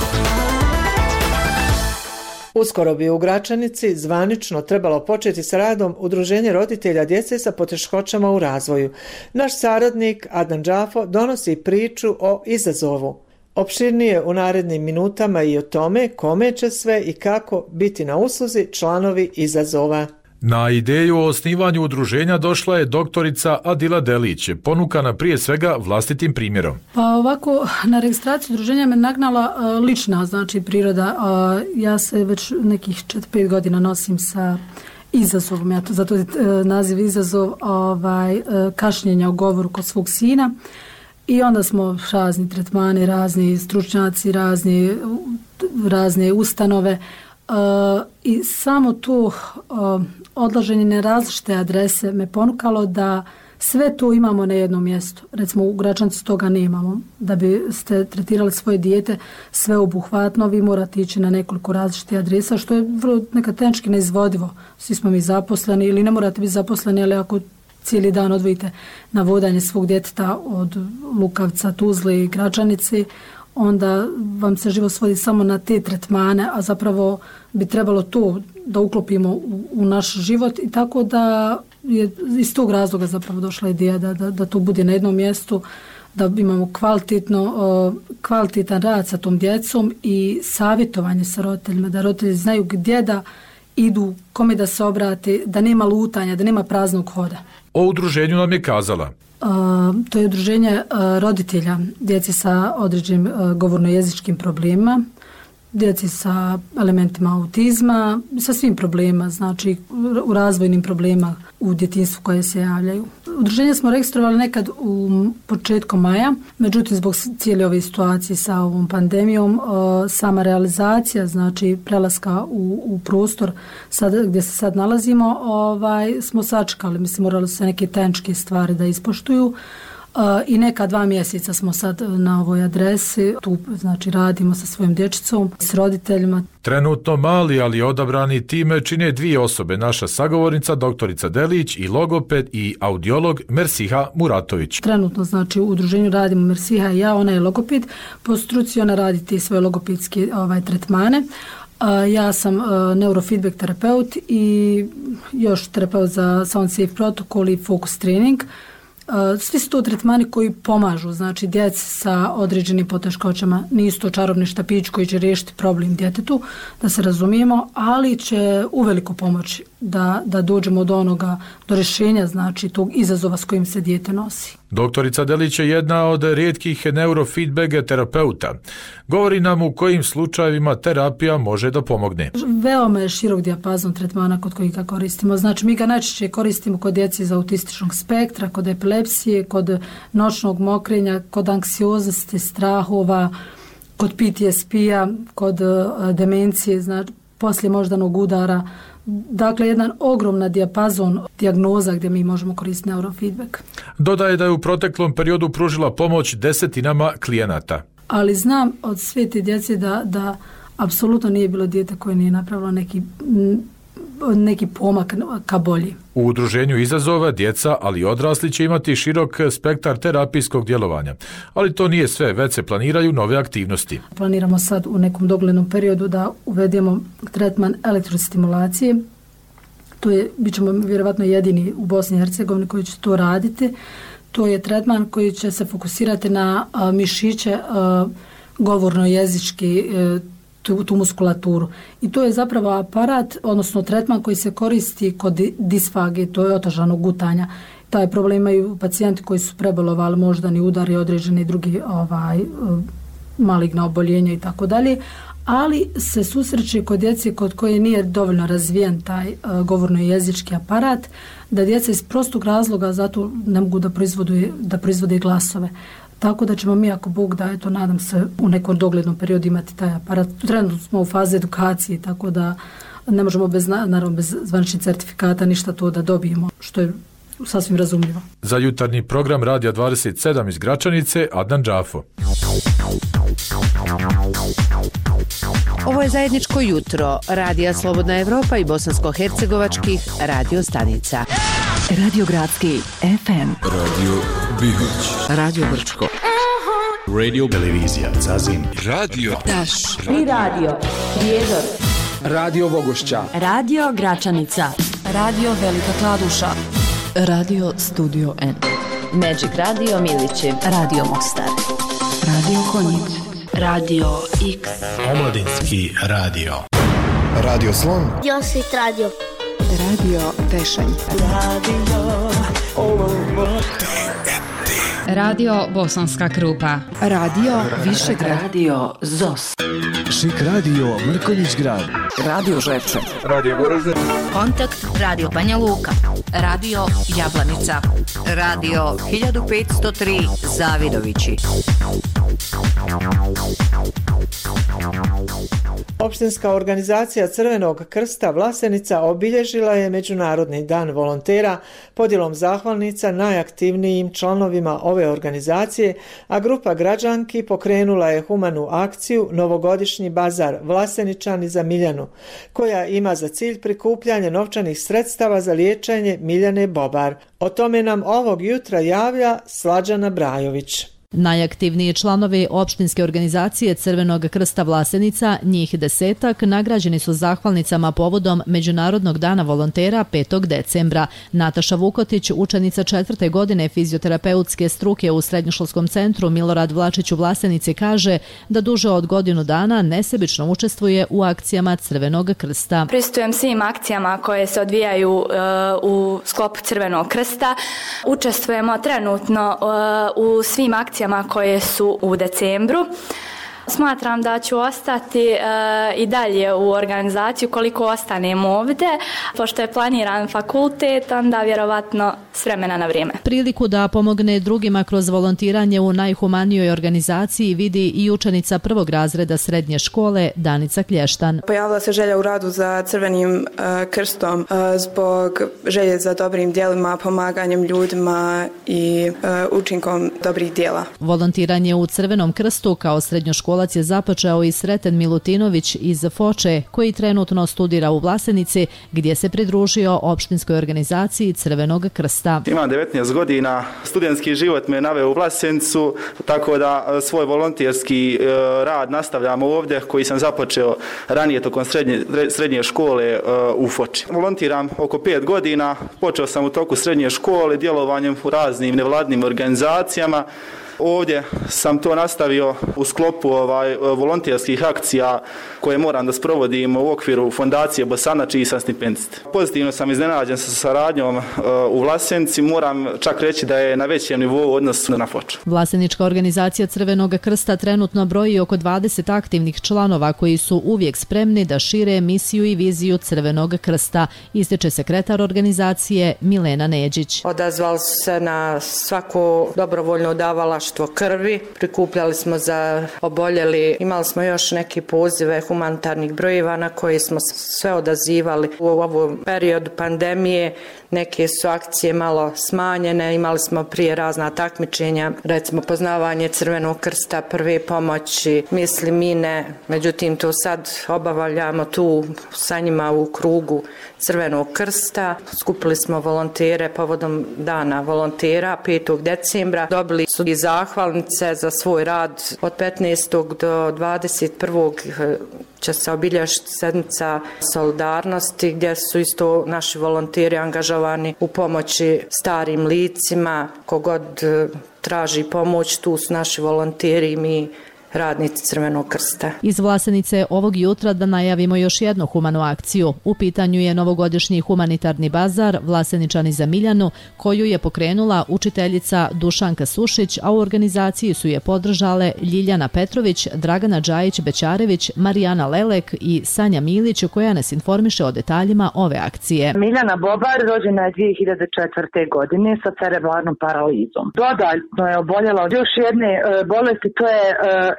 Uskoro bi u Gračanici zvanično trebalo početi sa radom Udruženje roditelja djece sa poteškoćama u razvoju. Naš saradnik Adnan Džafo donosi priču o izazovu. Opširnije u narednim minutama i o tome kome će sve i kako biti na usluzi članovi izazova. Na ideju o osnivanju udruženja došla je doktorica Adila Delić, ponukana prije svega vlastitim primjerom. Pa ovako, na registraciju udruženja me nagnala lična, znači priroda. Ja se već nekih 4-5 godina nosim sa izazovom, ja to, zato je naziv izazov kašnjenja u govoru kod svog sina. I onda smo razni tretmani, razni stručnjaci, razne ustanove i samo tu odlaženje na različite adrese me ponukalo da sve to imamo na jednom mjestu. Recimo u Gračancu toga nemamo. Da biste tretirali svoje dijete sveobuhvatno, vi morate ići na nekoliko različitih adresa, što je vrlo nekad tehnički neizvodivo. Svi smo mi zaposleni ili ne morate biti zaposleni, ali ako cijeli dan odvojite na vodanje svog djeteta od Lukavca, Tuzle i Gračanice, onda vam se život svodi samo na te tretmane, a zapravo bi trebalo to da uklopimo u naš život i tako da je iz tog razloga zapravo došla ideja da to bude na jednom mjestu, da imamo kvalitetan rad sa tom djecom i savjetovanje sa roditeljima, da roditelji znaju gdje da idu, kome da se obrate, da nema lutanja, da nema praznog hoda. O udruženju nam je kazala. To je udruženje roditelja djeci sa određenim govorno-jezičkim problemima, djeci sa elementima autizma, sa svim problemima, znači u razvojnim problemima u djetinjstvu koje se javljaju. Udruženje smo registrovali nekad u početku maja, međutim zbog cijele ove situacije sa ovom pandemijom, sama realizacija, znači prelaska u prostor gdje se sad nalazimo, smo sačekali, mislim morali su se neke tehničke stvari da ispoštuju. I neka 2 mjeseca smo sad na ovoj adresi, tu znači radimo sa svojim dječicom, s roditeljima. Trenutno mali, ali odabrani time čine 2 osobe, naša sagovornica doktorica Delić i logoped i audiolog Mersiha Muratović. Trenutno znači u udruženju radimo Mersiha i ja, ona je logoped, po struci ona radi te svoje logopedske tretmane. Ja sam neurofeedback terapeut i još terapeut za sound safe protokol i focus training. Svi su to tretmani koji pomažu, znači djeci sa određenim poteškoćama. Nisu to čarobni štapić koji će riješiti problem djetetu, da se razumijemo, ali će uveliko pomoći da dođemo do rješenja, znači tog izazova s kojim se dijete nosi. Doktorica Delić je jedna od rijetkih neurofeedback terapeuta. Govori nam u kojim slučajevima terapija može da pomogne. Veoma je širok dijapazon tretmana kod kojih ga koristimo. Znači mi ga najčešće koristimo kod djece iz autističnog spektra, kod epilepsije, kod noćnog mokrenja, kod anksioznosti, strahova, kod PTSP-a, kod demencije, znači poslije moždanog udara. Dakle, jedan ogromna dijapazon dijagnoza gdje mi možemo koristiti neurofeedback. Dodaje da je u proteklom periodu pružila pomoć 10-tinama klijenata. Ali znam od sve te djece da apsolutno nije bilo dijete koje nije napravilo neki pomak ka bolji. U udruženju izazova djeca, ali i odrasli će imati širok spektar terapijskog djelovanja. Ali to nije sve, već se planiraju nove aktivnosti. Planiramo sad u nekom doglednom periodu da uvedemo tretman elektrostimulacije. Bit ćemo vjerovatno jedini u Bosni i Hercegovini koji će to raditi. To je tretman koji će se fokusirati na mišiće govorno-jezički, tu muskulaturu. I to je zapravo aparat, odnosno tretman koji se koristi kod disfagije, to je otežanog gutanja. Taj problem imaju pacijenti koji su prebolovali moždani udar i određeni drugi maligna oboljenja i tako dalje, ali se susreće kod djece kod koje nije dovoljno razvijen taj govorno-jezički aparat, da djeca iz prostog razloga zato ne mogu da proizvode glasove. Tako da ćemo mi, ako Bog da, nadam se, u nekom doglednom periodu imati taj aparat. Trenutno smo u fazi edukacije, tako da ne možemo bez zvaničnih certifikata ništa to da dobijemo, što je sasvim razumljivo. Za jutarnji program Radija 27 iz Gračanice, Adnan Džafo. Ovo je zajedničko jutro Radija Slobodna Evropa i bosansko-hercegovačkih radio stanica. Radio Gradski FM. Radio Bihać. Radio Brčko. Radio Televizija Zazin. Radio Taš. I radio Prijedor. Radio Vogošća. Radio Gračanica. Radio Velika Kladuša. Radio Studio N. Magic Radio Milići. Radio Mostar. Radio Konjic. Radio X. Omladinski radio. Radio Slon. Josit Radio. Radio Tešanj. Radio Radio Bosanska Krupa. Radio Višegrad. Radio ZOS. Šik Radio Mrkonjić Grad. Radio Žepče. Radio Goražde. Kontakt Radio Banja Luka. Radio Jablanica. Radio 1503 Zavidovići. Opštinska organizacija Crvenog krsta Vlasenica obilježila je Međunarodni dan volontera podjelom zahvalnica najaktivnijim članovima ove organizacije, a grupa građanki pokrenula je humanu akciju Novogodišnji bazar Vlaseničani za Miljanu, koja ima za cilj prikupljanje novčanih sredstava za liječenje Miljane Bobar. O tome nam ovog jutra javlja Slađana Brajović. Najaktivniji članovi opštinske organizacije Crvenog krsta Vlasenica, njih 10, nagrađeni su zahvalnicama povodom Međunarodnog dana volontera 5. decembra. Nataša Vukotić, učenica 4. godine fizioterapeutske struke u Srednjoškolskom centru Milorad Vlačić u Vlasenici, kaže da duže od godinu dana nesebično učestvuje u akcijama Crvenog krsta. Prisustvujem svim akcijama koje se odvijaju u sklopu Crvenog krsta. Učestvujemo trenutno u svim akcijama koje su u decembru. Smatram da ću ostati i dalje u organizaciju koliko ostanem ovdje, pošto je planiran fakultet, onda vjerovatno s vremena na vrijeme. Priliku da pomogne drugima kroz volontiranje u najhumanijoj organizaciji vidi i učenica 1. razreda srednje škole Danica Klještan. Pojavila se želja u radu za Crvenim krstom zbog želje za dobrim djelima, pomaganjem ljudima i učinkom dobrih djela. Volontiranje u Crvenom krstu kao srednjoškolac je započeo i Sreten Milutinović iz Foče, koji trenutno studira u Vlasenici, gdje se pridružio opštinskoj organizaciji Crvenog krsta. Imam 19 godina, studentski život me naveo u Vlasenicu, tako da svoj volonterski rad nastavljam ovdje, koji sam započeo ranije tokom srednje škole u Foči. Volontiram oko 5 godina, počeo sam u toku srednje škole djelovanjem u raznim nevladnim organizacijama. Ovdje sam to nastavio u sklopu volonterskih akcija koje moram da sprovodim u okviru fondacije Bosana, čiji sam stipendist. Pozitivno sam iznenađen sa saradnjom u Vlasenici, moram čak reći da je na većem nivou u odnosu na Foču. Vlasenička organizacija Crvenog krsta trenutno broji oko 20 aktivnih članova koji su uvijek spremni da šire misiju i viziju Crvenog krsta, ističe sekretar organizacije Milena Neđić. Odazvali su se na svako dobrovoljno davalaštvo krvi, prikupljali smo za oboljeli, imali smo još neke pozive humanitarnih brojeva na koje smo sve odazivali. U ovom periodu pandemije neke su akcije malo smanjene, imali smo prije razna takmičenja, recimo poznavanje Crvenog krsta, prve pomoći, misli mine, međutim to sad obavljamo tu sa njima u krugu Crvenog krsta. Skupili smo volontere povodom dana volontera 5. decembra, dobili su i zahvalnice za svoj rad. Od 15. do 21. će se obilježiti sedmica solidarnosti, gdje su isto naši volonteri angažovani u pomoći starim licima. Kogod traži pomoć, tu su naši volonteri i mi radnici Crvenog krsta. Iz Vlasenice ovog jutra da najavimo još jednu humanu akciju. U pitanju je novogodišnji humanitarni bazar Vlaseničani za Miljanu, koju je pokrenula učiteljica Dušanka Sušić, a u organizaciji su je podržale Ljiljana Petrović, Dragana Đajić-Bećarević, Marijana Lelek i Sanja Milić, koja nas informiše o detaljima ove akcije. Miljana Bobar rođena je 2004. godine sa cerebralnom paralizom. Dodatno je oboljela od još jedne bolesti, to je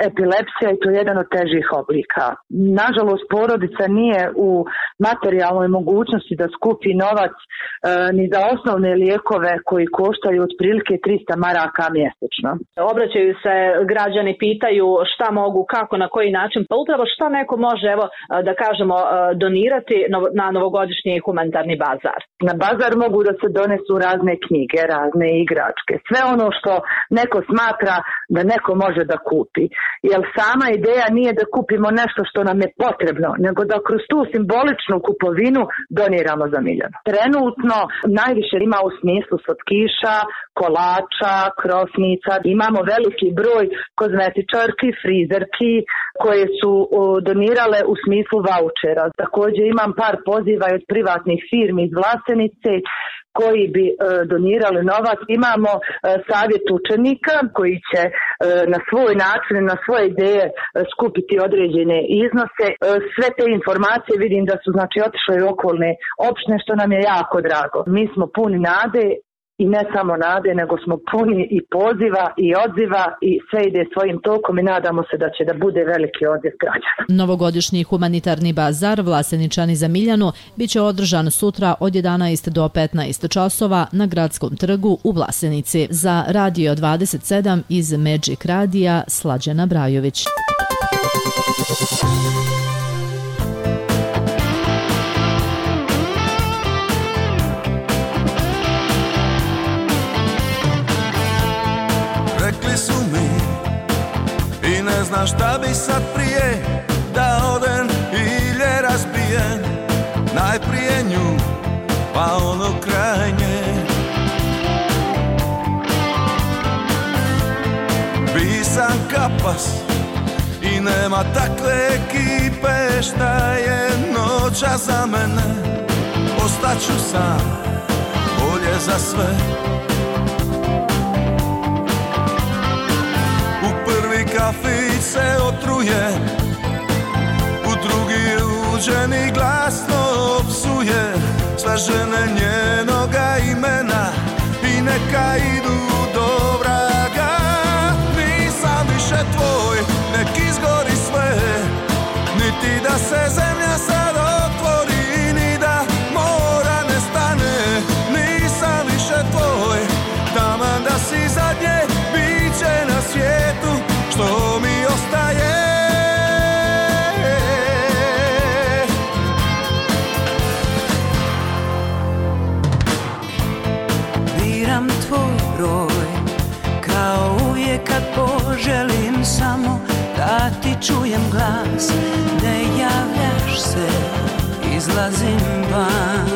epilepsija i to je jedan od težih oblika. Nažalost, porodica nije u materijalnoj mogućnosti da skupi novac ni za osnovne lijekove koji koštaju otprilike 300 maraka mjesečno. Obraćaju se građani, pitaju šta mogu, kako, na koji način, pa upravo šta neko može, evo, da kažemo, donirati na novogodišnji humanitarni bazar. Na bazar mogu da se donesu razne knjige, razne igračke, sve ono što neko smatra da neko može da kupi. Jer sama ideja nije da kupimo nešto što nam je potrebno, nego da kroz tu simboličnu kupovinu doniramo za Miljanu. Trenutno najviše ima u smislu slatkiša, kolača, krosnica. Imamo veliki broj kozmetičarki, frizerki koje su donirale u smislu vaučera. Također imam par poziva od privatnih firmi iz Vlasenice koji bi donirali novac. Imamo savjet učenika koji će na svoj način, na svoje ideje skupiti određene iznose. Sve te informacije vidim da su otišle u okolne opštine, što nam je jako drago. Mi smo puni nade. I ne samo nade, nego smo puni i poziva i odziva i sve ide svojim tokom i nadamo se da će da bude veliki odjev građana. Novogodišnji humanitarni bazar Vlaseničani za Miljanu biće održan sutra od 11 do 15 časova na Gradskom trgu u Vlasenici. Za Radio 27 iz Magic Radija Slađana Brajović. Rekli su mi i ne znam šta bi sad prije, da odem ili razbijem najprije nju pa ono krajnje. Pisan kapas i nema takve ekipe, šta je noća za mene, ostaću sam, bolje za sve. Kafić se otruje, u drugi uđen i glasno opsuje sve žene njenoga imena i neka idu do vraga. Nisam više tvoj, nek izgori sve, niti da se zemlja sad otvori, ni da mora nestane. Nisam više tvoj, taman da si zadnje biće na svijetu što mi ostaje. Biram tvoj broj, kao uvijek kad poželim samo da ti čujem glas. Ne javljaš se, izlazim van.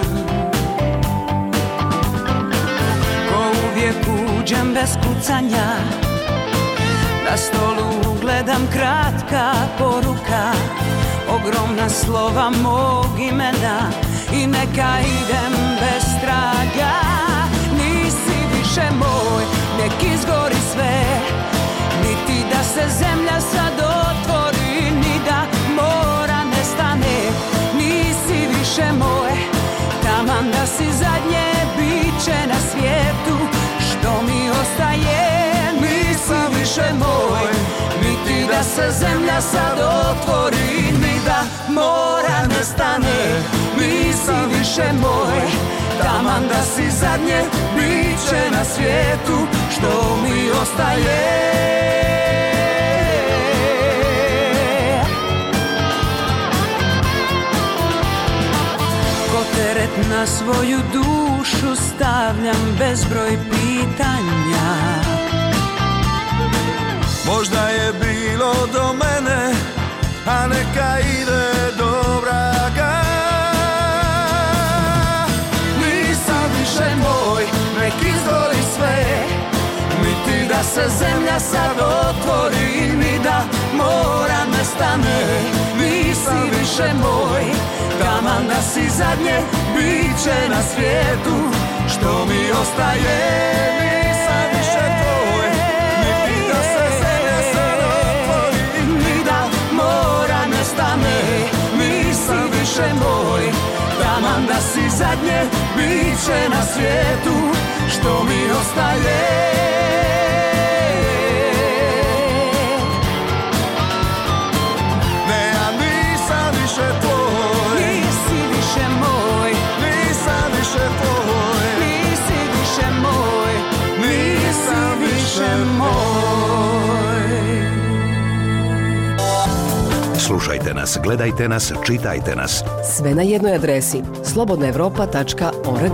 Ko uvijek uđem bez kucanja, na stolu gledam kratka poruka, ogromna slova mog imena i neka idem bez traga. Nisi više moj, nek izgori sve, niti da se zemlja sad otvori, ni da mora nestane. Nisi više moj, taman da si zadnje biće na svijetu, što mi ostaje. Nisi više moj, niti da se zemlja sad otvori, ni da mora nestane. Nisi više moj, taman da si zadnje biće na svijetu, što mi ostaje. Ko teret na svoju dušu stavljam bezbroj pitanja. Možda je bilo do mene, a neka ide do vraga. Nisam više moj, nek izgori sve, niti da se zemlja sad otvori, ni da mora nestane. Nisi više moj, taman da si zadnje biće na svijetu, što mi ostaje. Nisam više tvoj, niti da se zemlja sad otvori, ni da mora nestane. Nisam više moj, taman da si zadnje biće na svijetu, što mi ostaje. Slušajte nas, gledajte nas, čitajte nas. Sve na jednoj adresi slobodnaevropa.org.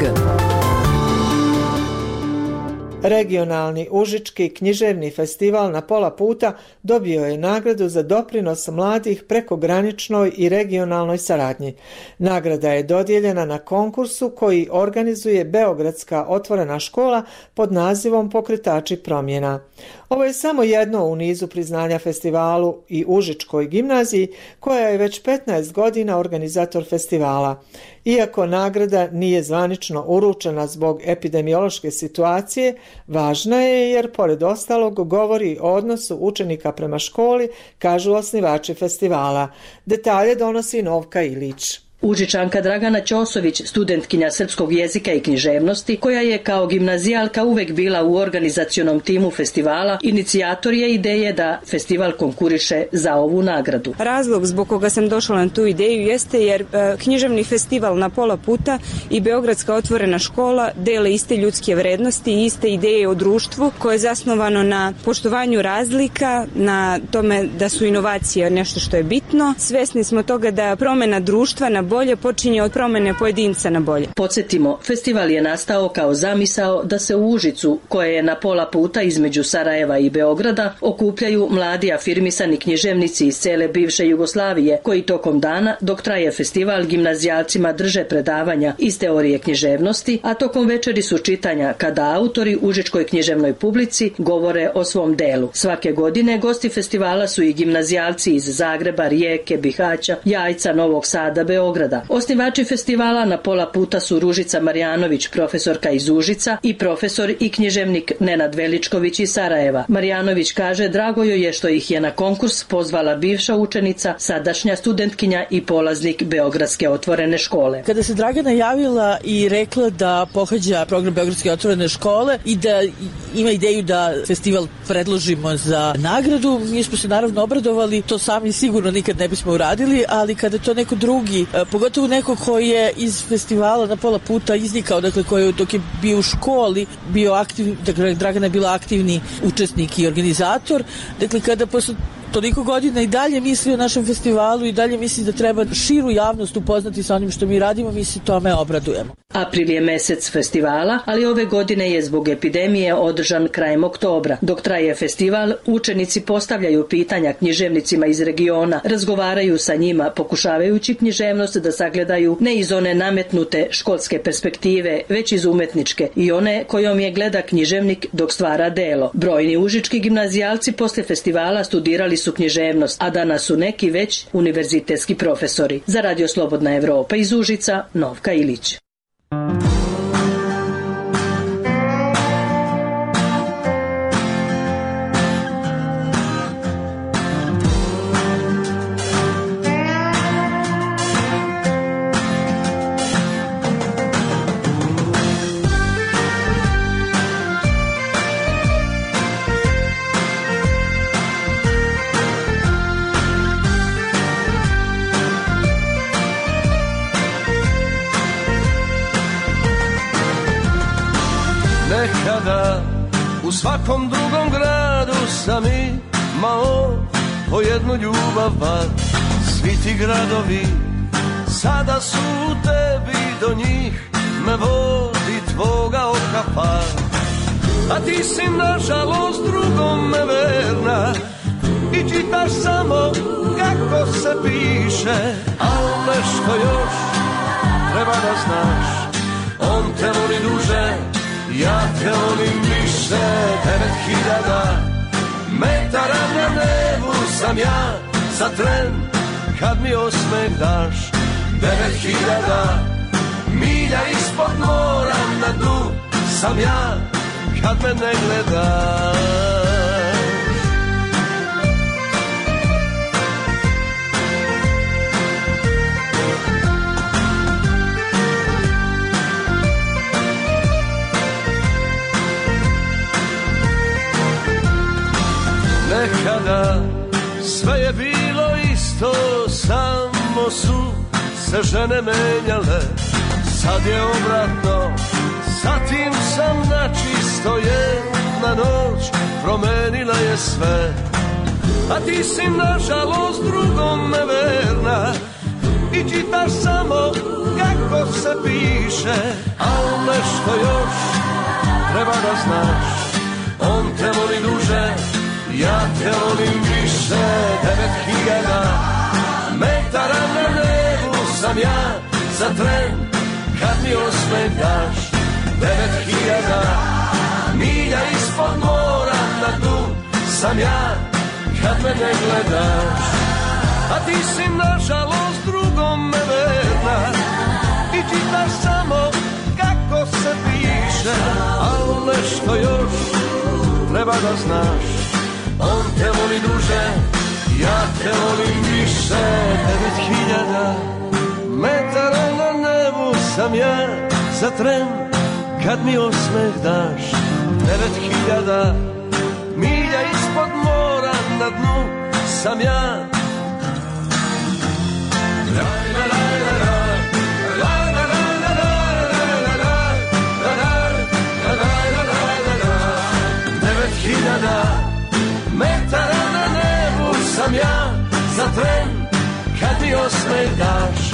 Regionalni Užički književni festival Na pola puta dobio je nagradu za doprinos mladih prekograničnoj i regionalnoj saradnji. Nagrada je dodijeljena na konkursu koji organizuje Beogradska otvorena škola pod nazivom Pokretači promjena. Ovo je samo jedno u nizu priznanja festivalu i Užičkoj gimnaziji, koja je već 15 godina organizator festivala. Iako nagrada nije zvanično uručena zbog epidemiološke situacije, važna je jer pored ostalog govori o odnosu učenika prema školi, kažu osnivači festivala. Detalje donosi Novka Ilić. Užičanka Dragana Ćosović, studentkinja srpskog jezika i književnosti, koja je kao gimnazijalka uvek bila u organizacionom timu festivala, inicijator je ideje da festival konkuriše za ovu nagradu. Razlog zbog koga sam došla na tu ideju jeste jer književni festival Na pola puta i Beogradska otvorena škola dele iste ljudske vrednosti i iste ideje o društvu koje je zasnovano na poštovanju razlika, na tome da su inovacije nešto što je bitno. Svesni smo toga da promena društva na bolje počinje od promene pojedinca na bolje. Podsjetimo, festival je nastao kao zamisao da se u Užicu, koje je na pola puta između Sarajeva i Beograda, okupljaju mladi afirmisani književnici iz cele bivše Jugoslavije, koji tokom dana, dok traje festival, gimnazijalcima drže predavanja iz teorije književnosti, a tokom večeri su čitanja kada autori užičkoj književnoj publici govore o svom delu. Svake godine gosti festivala su i gimnazijalci iz Zagreba, Rijeke, Bihaća, Jajca, Novog Sada, Beograda. Osnivači festivala Na pola puta su Ružica Marjanović, profesorka iz Užica, i profesor i književnik Nenad Veličković iz Sarajeva. Marjanović kaže drago joj je što ih je na konkurs pozvala bivša učenica, sadašnja studentkinja i polaznik Beogradske otvorene škole. Kada se Dragana javila i rekla da pohađa program Beogradske otvorene škole i da ima ideju da festival predložimo za nagradu, mi smo se naravno obradovali, to sami sigurno nikad ne bismo uradili, ali kada to neko drugi, pogotovo neko koji je iz festivala Na pola puta iznikao, dakle koji dok je bio u školi, bio aktivni, dakle Dragana je bila aktivni učesnik i organizator, dakle kada posle toliko godina i dalje misli o našem festivalu i dalje misli da treba širu javnost upoznati sa onim što mi radimo, mi se tome obradujemo. April je mesec festivala, ali ove godine je zbog epidemije održan krajem oktobra. Dok traje festival, učenici postavljaju pitanja književnicima iz regiona, razgovaraju sa njima, pokušavajući književnost da sagledaju ne iz one nametnute školske perspektive, već iz umetničke i one kojom je gleda književnik dok stvara delo. Brojni užički gimnazijalci posle festivala studirali su književnost, a danas su neki već univerzitetski profesori. Za Radio Slobodna Evropa iz Užica, Novka Ilić. Nekada u svakom drugom gradu sam imao po jednu ljubav bar. Svi ti gradovi sada su u tebi, do njih me vodi tvoga oka par. A ti si nažalost drugom me verna i čitaš samo kako se piše. Al nešto još treba da znaš, on te voli duže, ja te volim više. 9000 metara na nebu sam ja za tren kad mi osmeh daš. 9000 milja ispod mora na dnu sam ja kad me ne gledaš. Nekada sve je bilo isto, samo su se žene menjale. Sad je obratno, zatim sam načisto. Jedna noć promenila je sve. a ti si nažalost drugom neverna i čitaš samo kako se piše, al nešto još treba da znaš, on te voli duže, ja te volim više. 9000 metara na nebu sam ja za tren kad mi osmeh daš. 9000 milja ispod mora na dnu sam ja kad me ne gledaš, a ti si nažalost drugom neverna i čitaš samo kako se piše, al nešto još treba da znaš, on te voli duže, ja te volim više. 9000 metara na nebu sam ja za tren kad mi osmeh daš. 9000 milja ispod mora na dnu sam ja. 9000 metara na nebu sam ja za tren kad mi osmeh daš.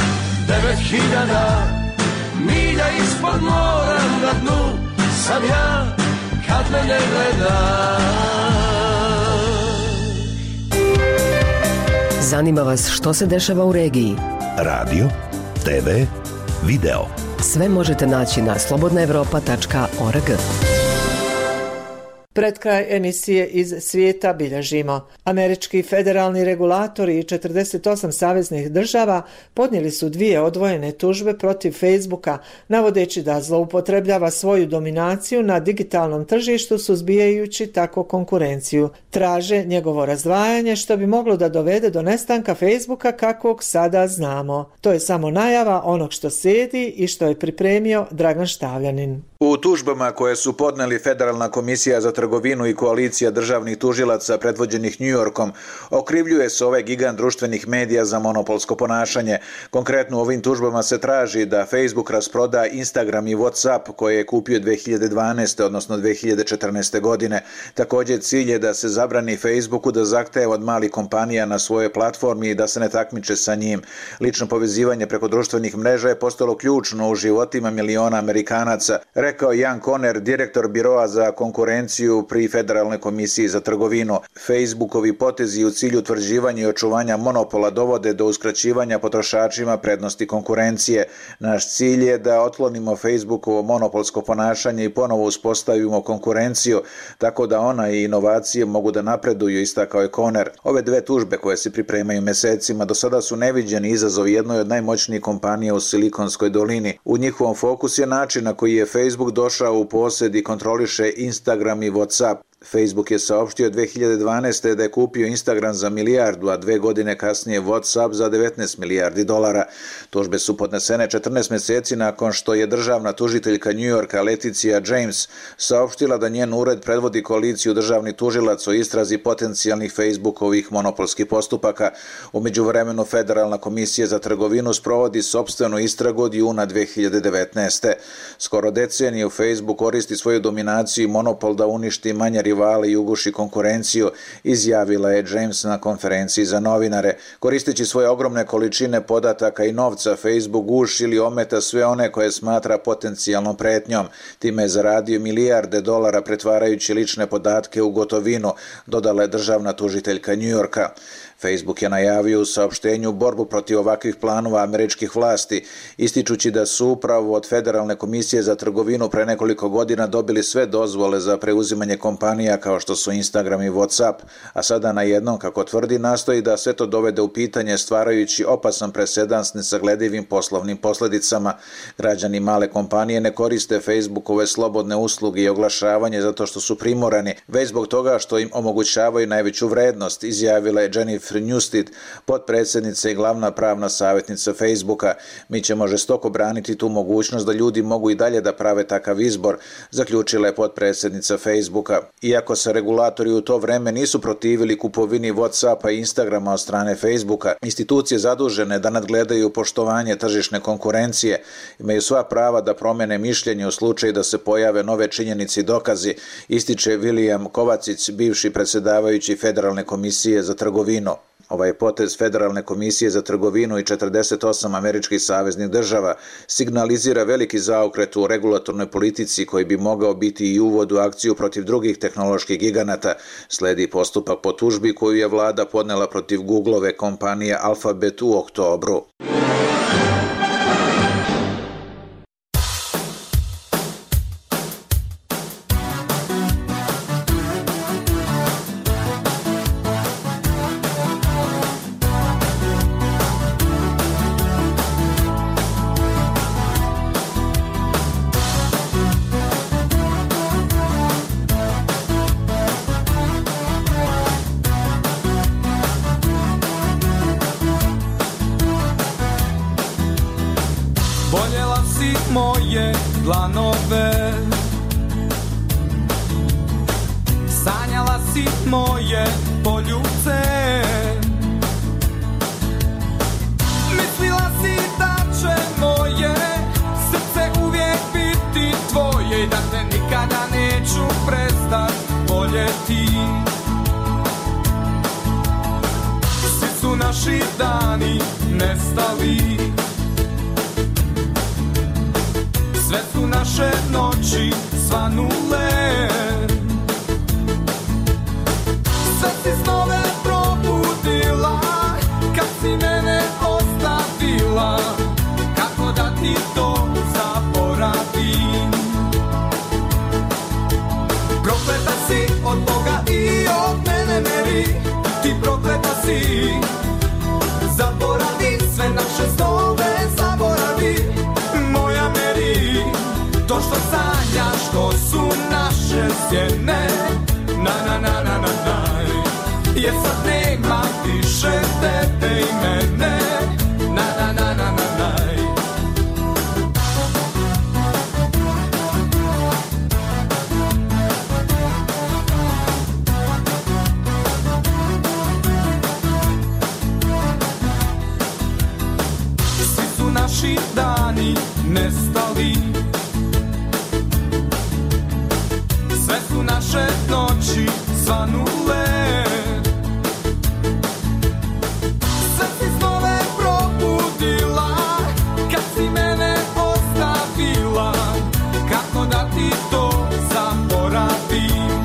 9000 milja ispod mora na dnu sam ja kad me ne gledaš. Zanima vas što se dešava u regiji? Radio, TV, video. Sve možete naći na slobodnaevropa.org. Pred kraj emisije iz svijeta bilježimo. Američki federalni regulatori i 48 saveznih država podnijeli su 2 odvojene tužbe protiv Facebooka, navodeći da zloupotrebljava svoju dominaciju na digitalnom tržištu suzbijajući tako konkurenciju. Traže njegovo razdvajanje što bi moglo da dovede do nestanka Facebooka kakvog sada znamo. To je samo najava onog što slijedi i što je pripremio Dragan Štavljanin. U tužbama koje su podneli Federalna komisija za trgovinu i koalicija državnih tužilaca predvođenih New Yorkom, okrivljuje se ovaj gigant društvenih medija za monopolsko ponašanje. Konkretno u ovim tužbama se traži da Facebook rasproda Instagram i WhatsApp koje je kupio 2012. odnosno 2014. godine. Također cilj je da se zabrani Facebooku da zahteva od malih kompanija na svojoj platformi i da se ne takmiče sa njim. Lično povezivanje preko društvenih mreža je postalo ključno u životima miliona Amerikanaca, rekao Jan Koner, direktor Biroa za konkurenciju pri Federalnoj komisiji za trgovinu. Facebookovi potezi u cilju utvrđivanja i očuvanja monopola dovode do uskraćivanja potrošačima prednosti konkurencije. Naš cilj je da otklonimo Facebookovo monopolsko ponašanje i ponovo uspostavimo konkurenciju, tako da ona i inovacije mogu da napreduju, istakao je Koner. Ove 2 tužbe koje se pripremaju mesecima do sada su neviđeni izazov jednoj od najmoćnijih kompanija u Silikonskoj dolini. U njihovom fokusu je način na koji je Facebook došao u posjed i kontroliše Instagram i WhatsApp. Facebook je saopštio 2012. da je kupio Instagram za milijardu, a 2 godine kasnije WhatsApp za 19 milijardi dolara. Tužbe su podnesene 14 mjeseci nakon što je državna tužiteljka New Yorka Leticia James saopštila da njen ured predvodi koaliciju državnih tužilaca o istrazi potencijalnih Facebookovih monopolskih postupaka. U međuvremenu Federalna komisija za trgovinu sprovodi sopstvenu istragu od juna 2019. Skoro deceniju Facebook koristi svoju dominaciju i monopol da uništi manje rivale i uguši konkurenciju, izjavila je James na konferenciji za novinare. Koristeći svoje ogromne količine podataka i novca, Facebook guši ili ometa sve one koje smatra potencijalnom pretnjom. Time je zaradio milijarde dolara pretvarajući lične podatke u gotovinu, dodala je državna tužiteljka New Yorka. Facebook je najavio u saopštenju borbu protiv ovakvih planova američkih vlasti, ističući da su upravo od Federalne komisije za trgovinu pre nekoliko godina dobili sve dozvole za preuzimanje kompanija kao što su Instagram i WhatsApp, a sada najednom, kako tvrdi, nastoji da sve to dovede u pitanje stvarajući opasan presedan s nesagledivim poslovnim posljedicama. Građani male kompanije ne koriste Facebookove slobodne usluge i oglašavanje zato što su primorani, već zbog toga što im omogućavaju najveću vrednost, izjavila je Jennifer Newstead, potpredsjednica i glavna pravna savjetnica Facebooka. Mi ćemo žestoko braniti tu mogućnost da ljudi mogu i dalje da prave takav izbor, zaključila je potpredsjednica Facebooka. Iako se regulatori u to vreme nisu protivili kupovini WhatsAppa i Instagrama od strane Facebooka, institucije zadužene da nadgledaju poštovanje tržišne konkurencije imaju sva prava da promene mišljenje u slučaju da se pojave nove činjenice i dokazi, ističe William Kovacic, bivši predsjedavajući Federalne komisije za trgovinu. Ovaj potez Federalne komisije za trgovinu i 48 američkih saveznih država signalizira veliki zaokret u regulatornoj politici koji bi mogao biti i uvod u akciju protiv drugih tehnoloških giganata. Sledi postupak po tužbi koju je vlada podnela protiv Googleove kompanije Alphabet u oktobru. Moje dlanove, sanjala si moje poljubce, mislila si da će moje srce uvijek biti tvoje i da te nikada neću prestat voljeti. Svi su naši dani nestali, sve su naše noći svanule, sve si snove probudila, kad si mene ostavila, kako da ti to zaboravim. Prokleta si od Boga i od mene, Meri, ti prokleta si. Zaboravi sve naše snove, zaboravi moja Meri, to što sanjaš, to su naše sjene, na, jer sad nema više tebe i mene, na. Svi su naši dani nestali, sve su naše noći svanule, sve si snove probudila, kad si mene ostavila, kako da ti to zaboravim.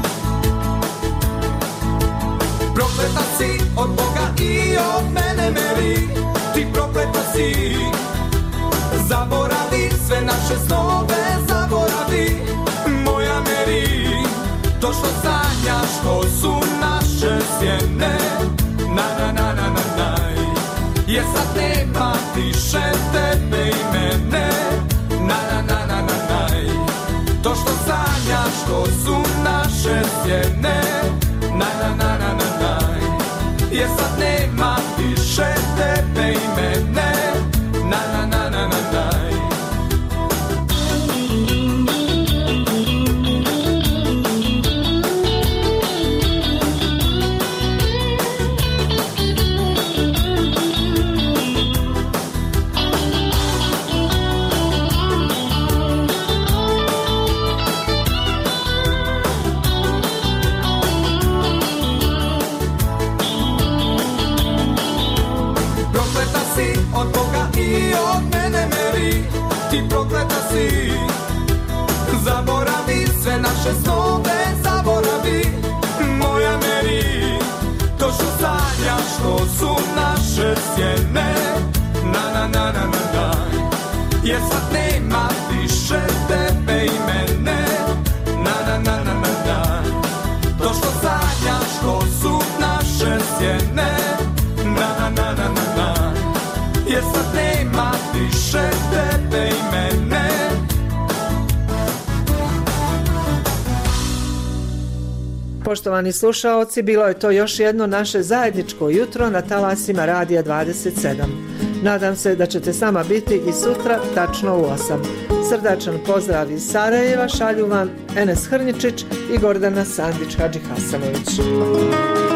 Prokleta si od Boga i od mene, Meri, ti prokleta si. Zaboravi sve naše snove, zaboravi moja Meri, to što sanjaš, to su naše sjene, na, jer sad nema više tebe i mene, na, to što sanjaš, to su naše sjene, na, jer sad nema više tebe i mene, na. Od Boga i od mene, Meri, ti prokleta si. Zaboravi sve naše snove, zaboravi moja Meri, to što sanjaš, to su naše sjene, na, jer sad nema više tebe i mene, na, to što sanjaš, to su naše sjene, na, jer sad nema više tebe i mene. Poštovani slušaoci, bilo je to još jedno naše zajedničko jutro na talasima Radija 27. Nadam se da ćete sama biti i sutra tačno u 8. Srdačan pozdrav iz Sarajeva šalju vam Enes Hrničić i Gordana Sandić Hadži Hasanović.